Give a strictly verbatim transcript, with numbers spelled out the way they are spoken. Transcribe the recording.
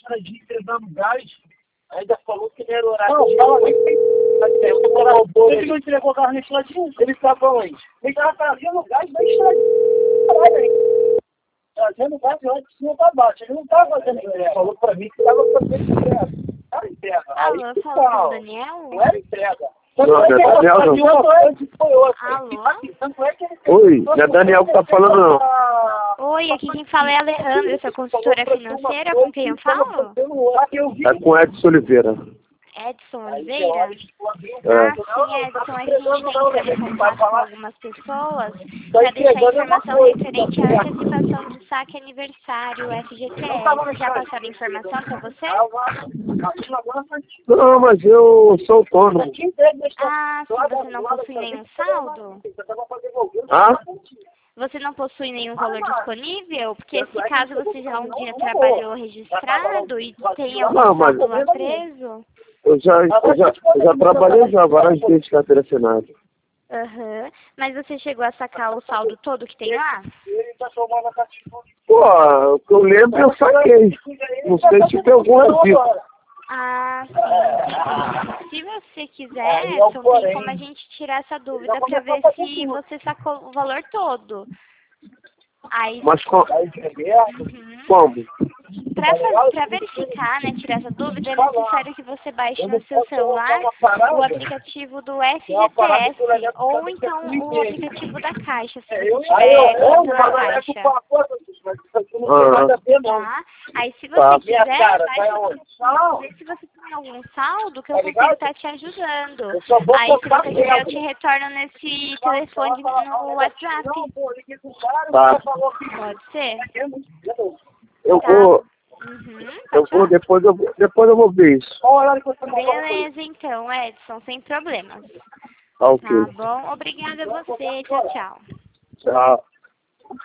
atrás de entregando gás. Ainda falou que não era horário. Não, fala nem que ele não entregou o carro nesse ladinho. Ele estava onde? Ele estava trazendo gás da estrada. Trazendo gás lá de cima para baixo. Ele não estava fazendo entrega. Ele falou para mim que estava fazendo entrega. Era entrega. Alô, fala com o Daniel? Não era entrega. Não, não é Daniel, não. Alô? Oi, não é Daniel que tá falando, não. Oi, aqui quem fala é a Alejandra, sua consultora financeira, com quem eu falo? É com Edson Oliveira. Edson Oliveira? É. Ah, sim, Edson, aqui a gente tem entrado em contato com algumas pessoas para deixar informação referente à antecipação do saque aniversário F G T S. Já passaram informação para você? Não, mas eu sou autônomo. Ah, sim, você não possui nenhum saldo? Ah? Você não possui nenhum valor disponível? Porque se caso você já um dia trabalhou registrado e tem algum Não, mas- saldo lá preso... Eu já, eu já, eu já trabalhei já várias vezes de carteira assinada. Aham. Mas você chegou a sacar o saldo todo que tem lá? Pô, o que eu lembro eu saquei. Não sei se tem algum revista. Ah, sim. Se você quiser, Edson, tem como a gente tirar essa dúvida para ver se você sacou o valor todo. Aí, Mas com... uhum. como? Para verificar, né, tirar essa dúvida, é necessário que você baixe no seu celular o aplicativo do F G T S ou então o aplicativo da Caixa, se você tiver conta na Caixa. Ah, Tá? Aí se você Tá. quiser, baixa, vê se você tem algum saldo que eu consigo estar te ajudando. Aí se você quiser, eu te retorno nesse telefone no WhatsApp. tá. Pode ser? Eu Tá. vou... Uhum, Eu pode vou, falar. depois eu vou, depois eu vou ver isso. Beleza, então, Edson, sem problemas. Tá ok. Tá bom? Obrigada a você. Tchau, tchau. Tchau.